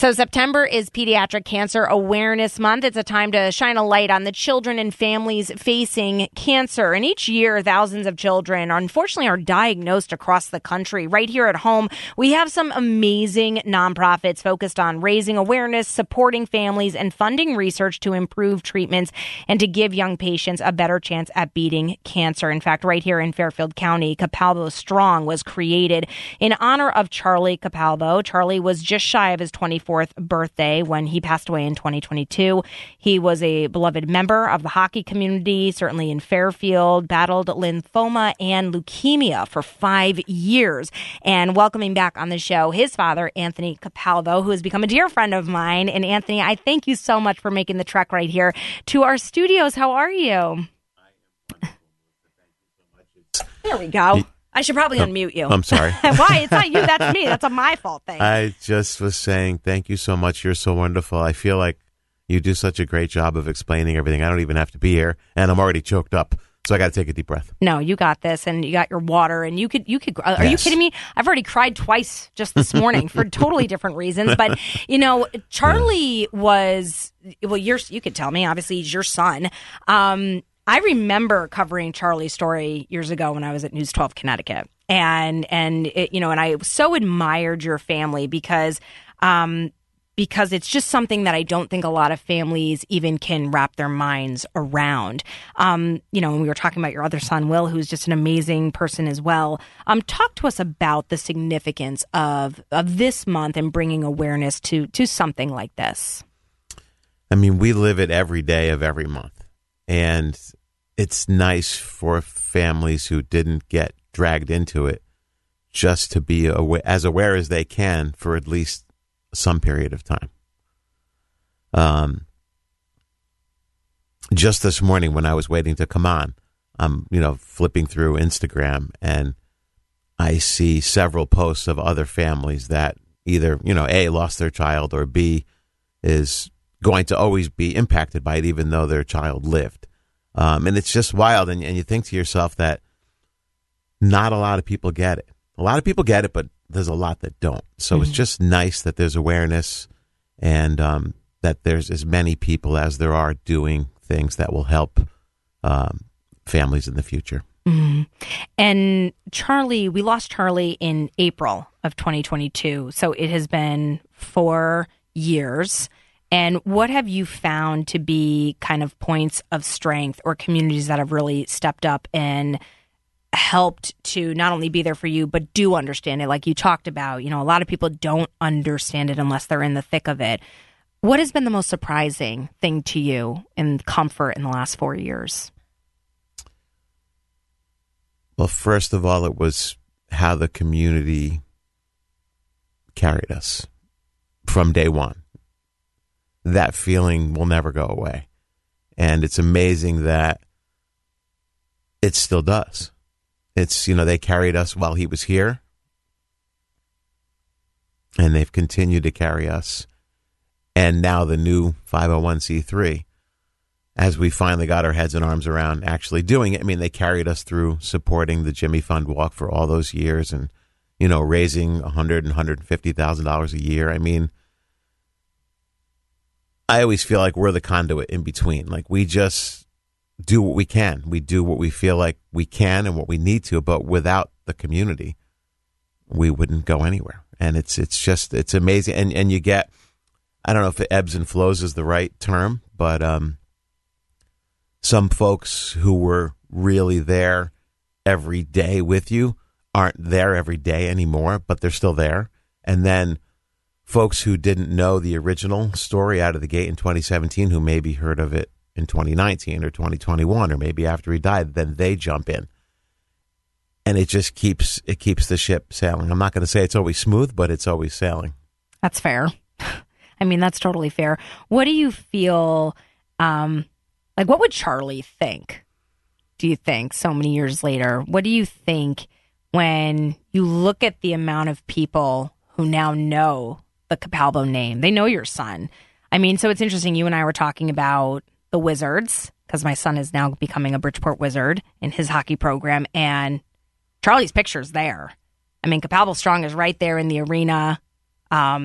So September is Pediatric Cancer Awareness Month. It's a time to shine a light on the children and families facing cancer. And each year, thousands of children, unfortunately, are diagnosed across the country. Right here at home, we have some amazing nonprofits focused on raising awareness, supporting families, and funding research to improve treatments and to give young patients a better chance at beating cancer. In fact, right here in Fairfield County, Capalbo Strong was created in honor of Charlie Capalbo. Charlie was just shy of his 24th birthday when he passed away in 2022. He was a beloved member of the hockey community, certainly in Fairfield, battled lymphoma and leukemia for 5 years. And welcoming back on the show, his father, Anthony Capalbo, who has become a dear friend of mine. And Anthony, I thank you so much for making the trek right here to our studios. How are you? There we go. I should probably unmute you. I'm sorry. Why? It's not you. That's me. That's a my fault thing. I just was saying thank you so much. You're so wonderful. I feel like you do such a great job of explaining everything. I don't even have to be here, and I'm already choked up. So I got to take a deep breath. No, you got this, and you got your water, and you could. Are you kidding me? I've already cried twice just this morning for totally different reasons. But Charlie was you could tell me. Obviously, he's your son. I remember covering Charlie's story years ago when I was at News 12 Connecticut, and I so admired your family because it's just something that I don't think a lot of families even can wrap their minds around. And we were talking about your other son, Will, who's just an amazing person as well. Talk to us about the significance of this month and bringing awareness to something like this. I mean, we live it every day of every month. And it's nice for families who didn't get dragged into it just to be as aware as they can for at least some period of time. Just this morning when I was waiting to come on, I'm flipping through Instagram, and I see several posts of other families that either, A, lost their child, or B, is going to always be impacted by it even though their child lived. And it's just wild. And you think to yourself that not a lot of people get it. A lot of people get it, but there's a lot that don't. So It's just nice that there's awareness and that there's as many people as there are doing things that will help families in the future. Mm-hmm. And Charlie, we lost Charlie in April of 2022. So it has been 4 years. And what have you found to be kind of points of strength or communities that have really stepped up and helped to not only be there for you, but do understand it? Like you talked about, a lot of people don't understand it unless they're in the thick of it. What has been the most surprising thing to you in comfort in the last 4 years? Well, first of all, it was how the community carried us from day one. That feeling will never go away. And it's amazing that it still does. It's, they carried us while he was here, and they've continued to carry us. And now the new 501c3, as we finally got our heads and arms around actually doing it. I mean, they carried us through supporting the Jimmy Fund Walk for all those years and, raising $100,000 and $150,000 a year. I mean, I always feel like we're the conduit in between. Like we just do what we can. We do what we feel like we can and what we need to, but without the community, we wouldn't go anywhere. And it's amazing. And you get, I don't know if it ebbs and flows is the right term, but some folks who were really there every day with you aren't there every day anymore, but they're still there. And then folks who didn't know the original story out of the gate in 2017, who maybe heard of it in 2019 or 2021, or maybe after he died, then they jump in. And it just keeps the ship sailing. I'm not going to say it's always smooth, but it's always sailing. That's fair. I mean, that's totally fair. What do you feel, what would Charlie think, do you think, so many years later? What do you think when you look at the amount of people who now know the Capalbo name? They know your son. I mean, so it's interesting. You and I were talking about the Wizards, because my son is now becoming a Bridgeport Wizard in his hockey program, and Charlie's picture's there. I mean, Capalbo Strong is right there in the arena.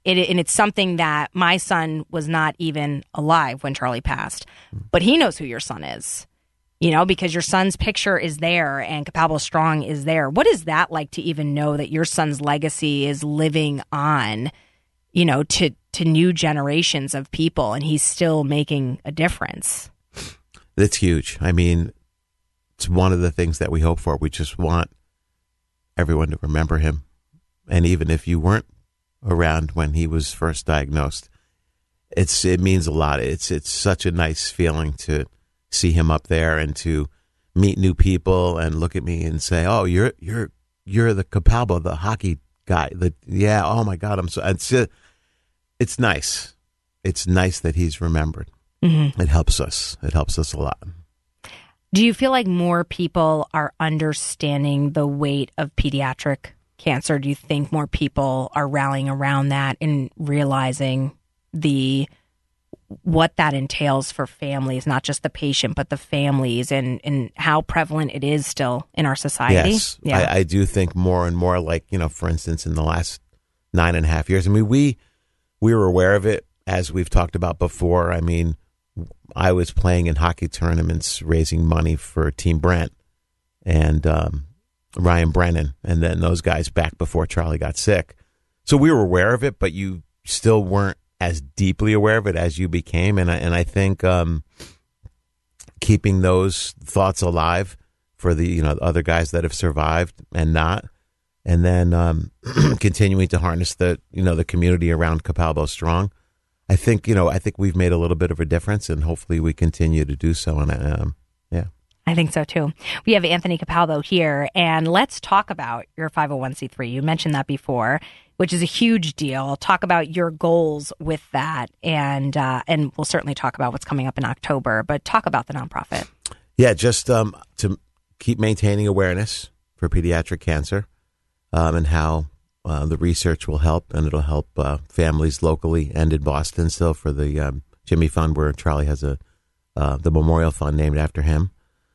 and it's something that my son was not even alive when Charlie passed, but he knows who your son is, because your son's picture is there and Capalbo Strong is there. What is that like to even know that your son's legacy is living on, to new generations of people, and he's still making a difference? It's huge. I mean, it's one of the things that we hope for. We just want everyone to remember him. And even if you weren't around when he was first diagnosed, it means a lot. It's such a nice feeling to see him up there and to meet new people and look at me and say, "Oh, you're the Capalbo, the hockey guy." Oh my God, it's nice. It's nice that he's remembered. Mm-hmm. It helps us. It helps us a lot. Do you feel like more people are understanding the weight of pediatric cancer? Do you think more people are rallying around that and realizing what that entails for families, not just the patient, but the families, and how prevalent it is still in our society? Yes, yeah. I do think more and more, like, for instance, in the last 9.5 years, I mean, we were aware of it, as we've talked about before. I mean, I was playing in hockey tournaments, raising money for Team Brent and Ryan Brennan, and then those guys back before Charlie got sick. So we were aware of it, but you still weren't as deeply aware of it as you became. And I think keeping those thoughts alive for the other guys that have survived and not, and then continuing to harness the community around Capalbo Strong. I think we've made a little bit of a difference, and hopefully we continue to do so. And yeah. I think so too. We have Anthony Capalbo here, and let's talk about your 501c3. You mentioned that before, which is a huge deal. Talk about your goals with that, and we'll certainly talk about what's coming up in October, but talk about the nonprofit. Yeah, just to keep maintaining awareness for pediatric cancer, and how the research will help, and it'll help families locally and in Boston still for the Jimmy Fund, where Charlie has the memorial fund named after him.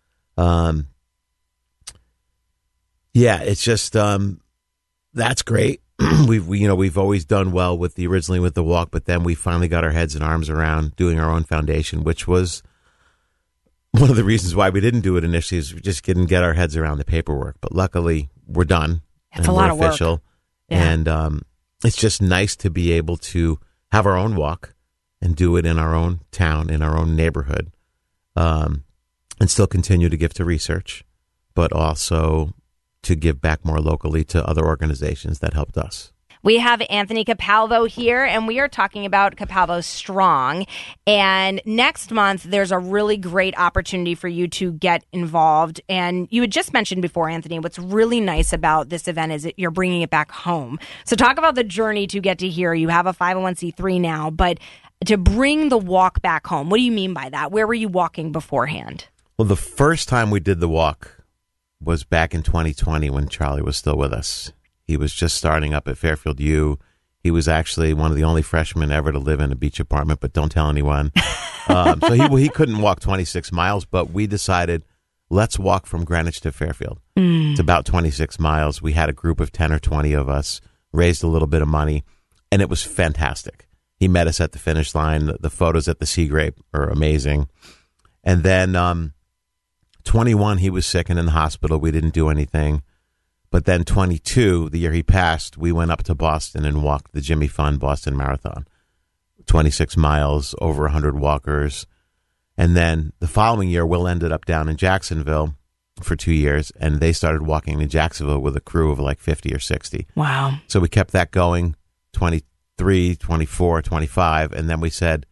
It's just that's great. We've always done well originally with the walk, but then we finally got our heads and arms around doing our own foundation, which was one of the reasons why we didn't do it initially, is we just didn't get our heads around the paperwork. But luckily, we're done. It's a lot of official. work. Yeah. And it's just nice to be able to have our own walk and do it in our own town, in our own neighborhood, and still continue to give to research, but also to give back more locally to other organizations that helped us. We have Anthony Capalbo here, and we are talking about Capalbo Strong. And next month, there's a really great opportunity for you to get involved. And you had just mentioned before, Anthony, what's really nice about this event is that you're bringing it back home. So talk about the journey to get to here. You have a 501c3 now, but to bring the walk back home, what do you mean by that? Where were you walking beforehand? Well, the first time we did the walk was back in 2020 when Charlie was still with us. He was just starting up at Fairfield U. He was actually one of the only freshmen ever to live in a beach apartment, but don't tell anyone. So he couldn't walk 26 miles, but we decided, let's walk from Greenwich to Fairfield. It's about 26 miles. We had a group of 10 or 20 of us, raised a little bit of money, and it was fantastic. He met us at the finish line. The photos at the Sea Grape are amazing. And then 21, he was sick and in the hospital. We didn't do anything. But then 22, the year he passed, we went up to Boston and walked the Jimmy Fund Boston Marathon. 26 miles, over 100 walkers. And then the following year, Will ended up down in Jacksonville for 2 years, and they started walking in Jacksonville with a crew of like 50 or 60. Wow. So we kept that going, 23, 24, 25, and then we said,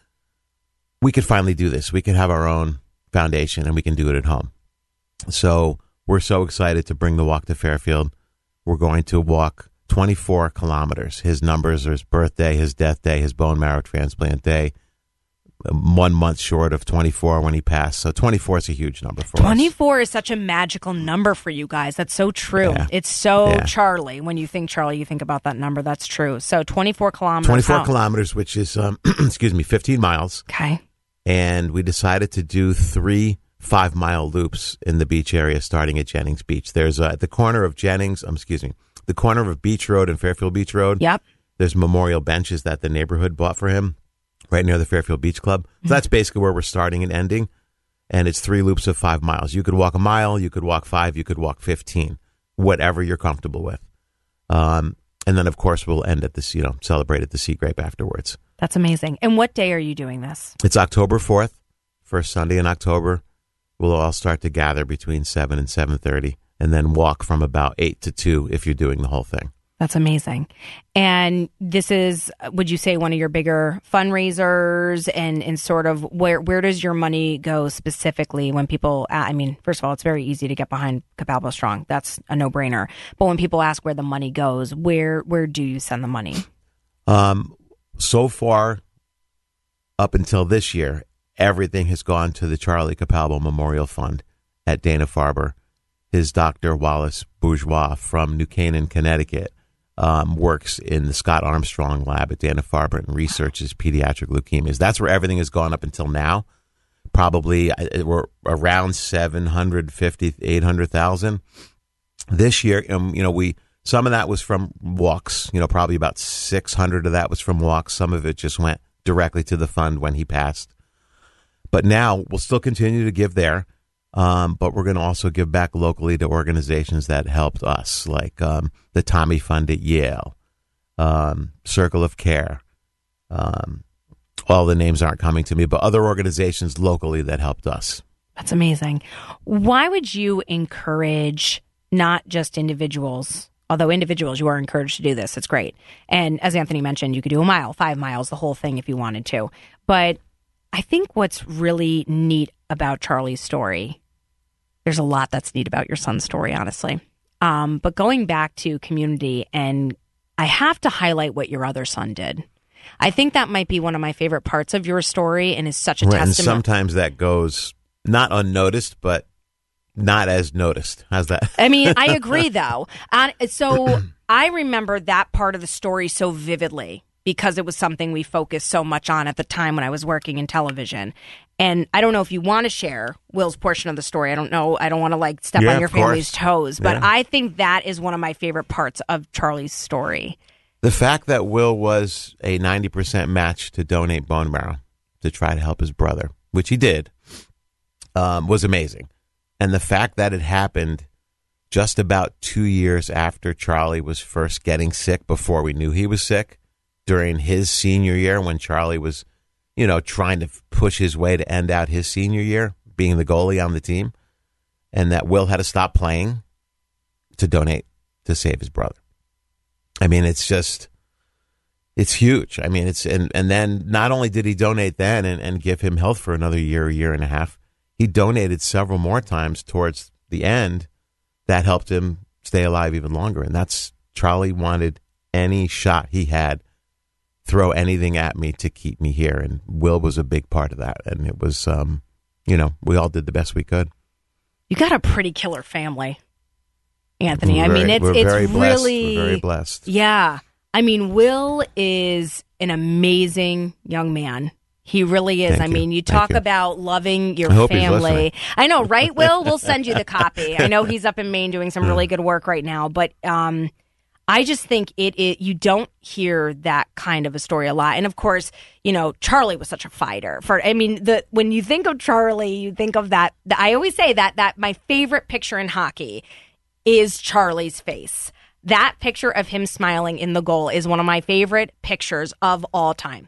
we could finally do this. We could have our own foundation, and we can do it at home. So we're so excited to bring the walk to Fairfield. We're going to walk 24 kilometers. His numbers are his birthday, his death day, his bone marrow transplant day. 1 month short of 24 when he passed. So 24 is a huge number for us. 24 is such a magical number for you guys. That's so true. Yeah. It's so Charlie. When you think Charlie, you think about that number. That's true. So 24 kilometers. 24 kilometers, which is, 15 miles. Okay. And we decided to do 3 5-mile loops in the beach area, starting at Jennings Beach. There's at the corner of the corner of Beach Road and Fairfield Beach Road. Yep. There's memorial benches that the neighborhood bought for him right near the Fairfield Beach Club. So that's basically where we're starting and ending. And it's 3 loops of 5 miles. You could walk a mile, you could walk 5, you could walk 15, whatever you're comfortable with. And then, of course, we'll end at this, celebrate at the Sea Grape afterwards. That's amazing. And what day are you doing this? It's October 4th, first Sunday in October. We'll all start to gather between 7 and 7:30 and then walk from about 8 to 2 if you're doing the whole thing. That's amazing. And this is, would you say, one of your bigger fundraisers, and sort of where does your money go specifically when people, first of all, it's very easy to get behind Capalbo Strong. That's a no-brainer. But when people ask where the money goes, where do you send the money? So far, up until this year, everything has gone to the Charlie Capalbo Memorial Fund at Dana-Farber. His Dr. Wallace Bourgeois from New Canaan, Connecticut, works in the Scott Armstrong lab at Dana-Farber and researches pediatric leukemias. That's where everything has gone up until now. Probably we're around 750, 800,000. This year, some of that was from walks. Probably about 600 of that was from walks. Some of it just went directly to the fund when he passed. But now we'll still continue to give there. But we're going to also give back locally to organizations that helped us, like the Tommy Fund at Yale, Circle of Care. All the names aren't coming to me, but other organizations locally that helped us. That's amazing. Why would you encourage not just individuals, although individuals, you are encouraged to do this. It's great. And as Anthony mentioned, you could do a mile, 5 miles, the whole thing if you wanted to. But I think what's really neat about Charlie's story, there's a lot that's neat about your son's story, honestly. But going back to community, and I have to highlight what your other son did. I think that might be one of my favorite parts of your story, and is such a testament. And sometimes that goes not unnoticed, but not as noticed. How's that? I agree, though. So I remember that part of the story so vividly because it was something we focused so much on at the time when I was working in television. And I don't know if you want to share Will's portion of the story. I don't know. I don't want to step on your family's toes. But I think that is one of my favorite parts of Charlie's story. The fact that Will was a 90% match to donate bone marrow to try to help his brother, which he did, was amazing. And the fact that it happened just about 2 years after Charlie was first getting sick, before we knew he was sick, during his senior year when Charlie was, trying to push his way to end out his senior year, being the goalie on the team, and that Will had to stop playing to donate to save his brother. It's huge. And then not only did he donate then and give him health for another year and a half, he donated several more times towards the end that helped him stay alive even longer. And that's, Charlie wanted any shot he had, throw anything at me to keep me here. And Will was a big part of that. And it was, we all did the best we could. You got a pretty killer family, Anthony. We're very blessed. Really, we're very blessed. Yeah. Will is an amazing young man. He really is. Thank you. You talk about loving your I hope he's family. listening. I know, right, Will? We'll send you the copy. I know he's up in Maine doing some really good work right now, but I just think you don't hear that kind of a story a lot. And of course, Charlie was such a fighter. When you think of Charlie, you think of that. I always say that my favorite picture in hockey is Charlie's face. That picture of him smiling in the goal is one of my favorite pictures of all time.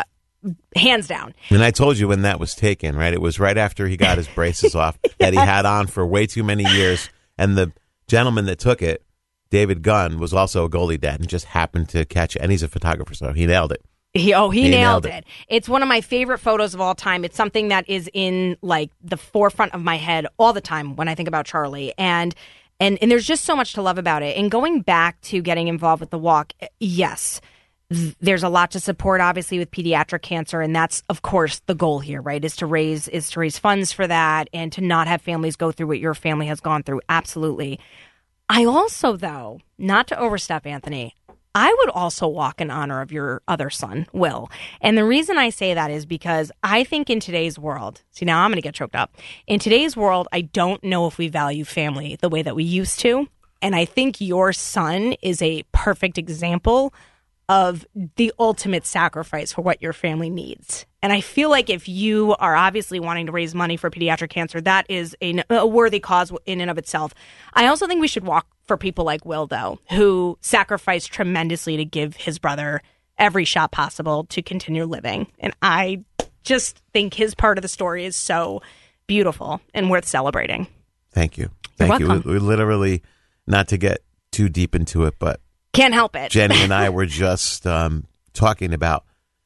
Hands down. And I told you when that was taken, right? It was right after he got his braces off that he had on for way too many years. And the gentleman that took it, David Gunn, was also a goalie dad and just happened to catch it. And he's a photographer, so he nailed it. He nailed it. It's one of my favorite photos of all time. It's something that is in the forefront of my head all the time when I think about Charlie. And there's just so much to love about it. And going back to getting involved with the walk, yes, there's a lot to support, obviously, with pediatric cancer, and that's, of course, the goal here, right? Is to raise funds for that and to not have families go through what your family has gone through. Absolutely. I also, though, not to overstep, Anthony, I would also walk in honor of your other son, Will. And the reason I say that is because I think in today's world, see, now I'm going to get choked up. In today's world, I don't know if we value family the way that we used to. And I think your son is a perfect example of the ultimate sacrifice for what your family needs. And I feel like if you are obviously wanting to raise money for pediatric cancer, that is a worthy cause in and of itself. I also think we should walk for people like Will, though, who sacrificed tremendously to give his brother every shot possible to continue living. And I just think his part of the story is so beautiful and worth celebrating. Thank you. You're Thank you. welcome. We literally, not to get too deep into it, but Can't help it. Jenny and I were just talking about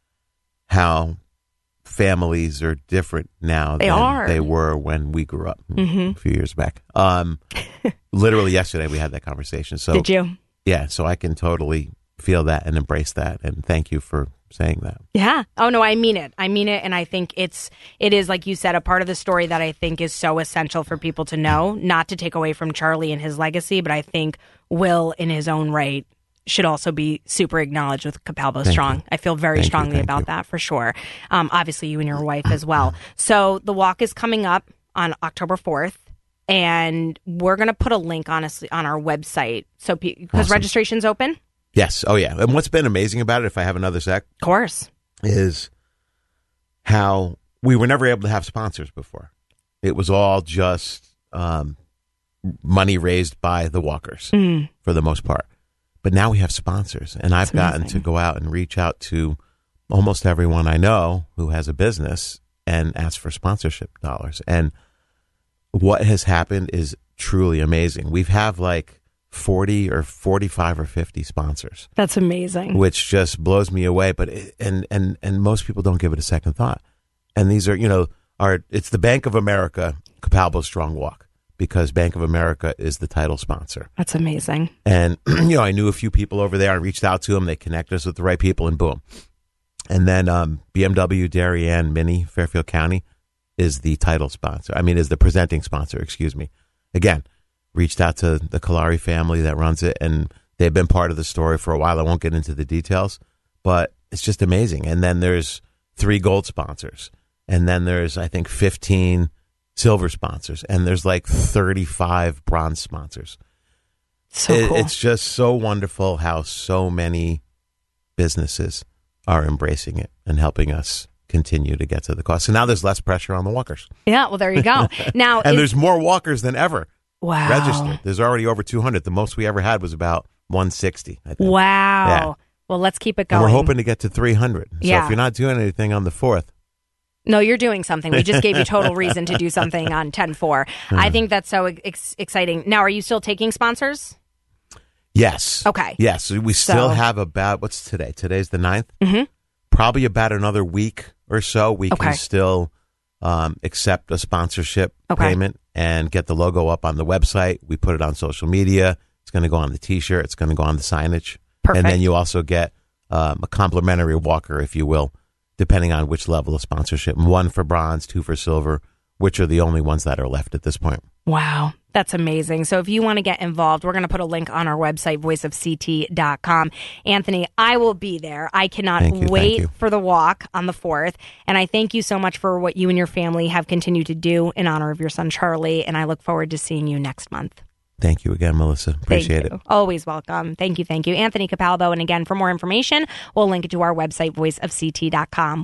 how families are different now than they were when we grew up a few years back. Literally yesterday we had that conversation. So Did you? Yeah, so I can totally feel that and embrace that. And thank you for saying that. Yeah. Oh, no, I mean it. I mean it. And I think it is, like you said, a part of the story that I think is so essential for people to know, not to take away from Charlie and his legacy, but I think Will in his own right should also be super acknowledged with Capalbo Strong. I feel very strongly about that for sure. Obviously, you and your wife as well. So the walk is coming up on October 4th. And we're going to put a link, honestly, on our website. So because registration's open? Yes. Oh, yeah. And what's been amazing about it, if I have another sec, Of course. is how we were never able to have sponsors before. It was all just money raised by the walkers for the most part. But now we have sponsors. And I've gotten to go out and reach out to almost everyone I know who has a business and ask for sponsorship dollars. And what has happened is truly amazing. We've have like 40 or 45 or 50 sponsors. That's amazing. Which just blows me away. But and most people don't give it a second thought. And these are, it's the Bank of America Capalbo Strong Walk, because Bank of America is the title sponsor. That's amazing. And I knew a few people over there. I reached out to them. They connected us with the right people, and boom. And then BMW Darien Mini Fairfield County is the title sponsor. Is the presenting sponsor, excuse me. Again, reached out to the Kalari family that runs it, and they've been part of the story for a while. I won't get into the details, but it's just amazing. And then there's 3 gold sponsors. And then there's, I think, 15 silver sponsors. And there's like 35 bronze sponsors. So cool. It's just so wonderful how so many businesses are embracing it and helping us continue to get to the cause. So now there's less pressure on the walkers. Yeah, well, there you go. Now, and there's more walkers than ever wow. registered. There's already over 200. The most we ever had was about 160, I think. Wow. Yeah. Well, let's keep it going. And we're hoping to get to 300. So Yeah. if you're not doing anything on the 4th. No, you're doing something. We just gave you total reason to do something on 10-4. I think that's so exciting. Now, are you still taking sponsors? Yes. Okay. Yes. We still have about, what's today? Today's the 9th? Mm-hmm. Probably about another week or so. We can still accept a sponsorship payment and get the logo up on the website. We put it on social media. It's going to go on the T-shirt. It's going to go on the signage. Perfect. And then you also get a complimentary walker, if you will, depending on which level of sponsorship. 1 for bronze, 2 for silver, which are the only ones that are left at this point. Wow. That's amazing. So if you want to get involved, we're going to put a link on our website, voiceofct.com. Anthony, I will be there. I cannot wait for the walk on the 4th. And I thank you so much for what you and your family have continued to do in honor of your son, Charlie. And I look forward to seeing you next month. Thank you again, Melissa. Appreciate it. Always welcome. Thank you. Anthony Capalbo. And again, for more information, we'll link it to our website, voiceofct.com.